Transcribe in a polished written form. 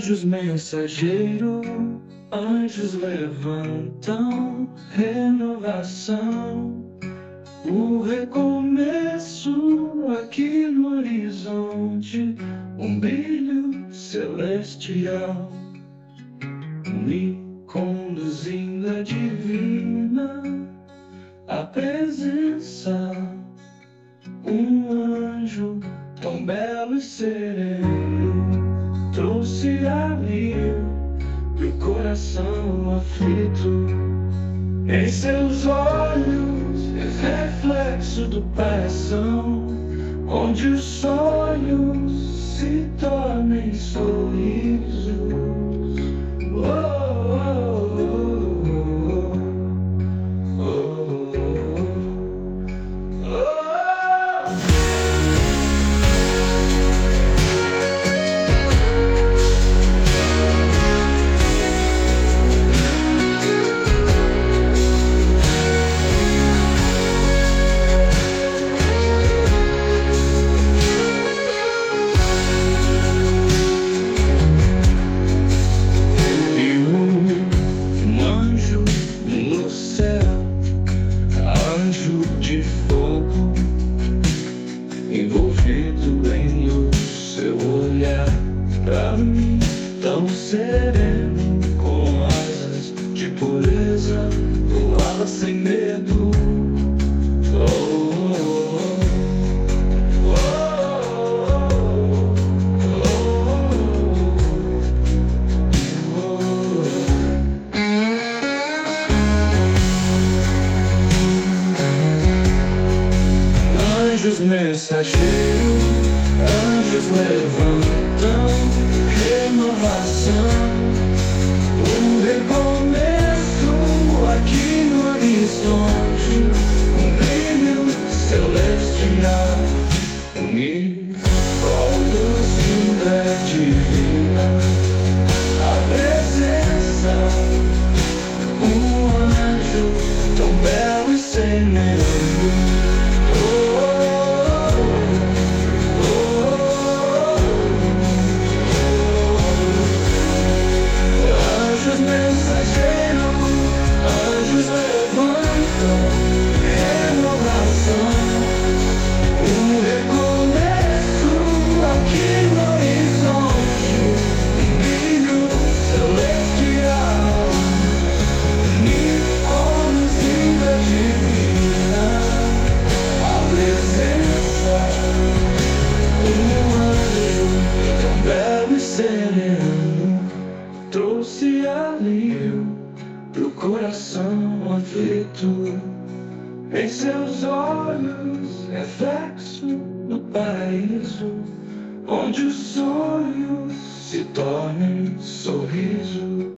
Anjos mensageiros, anjos levantam renovação, o recomeço aqui no horizonte, um brilho celestial, me conduzindo à divina a presença, um anjo tão belo e sereno trouxe alívio pro coração aflito. Em seus olhos, reflexo do coração, onde os sonhos se tornem sorrisos. Oh, oh, oh, oh, oh, oh. De fogo, envolvido em o seu olhar, pra mim tão sereno, com asas de pureza, voava sem medo. Oh, oh, oh, oh, oh, oh. Anjos mensageiros, anjos levantam renovação, um recomeço aqui no horizonte, um brilho celestial, me conduzindo à divina a presença, um anjo tão belo e sereno. Sereno trouxe alívio pro coração aflito. Em seus olhos, reflexo do paraíso, onde os sonhos se tornem sorriso.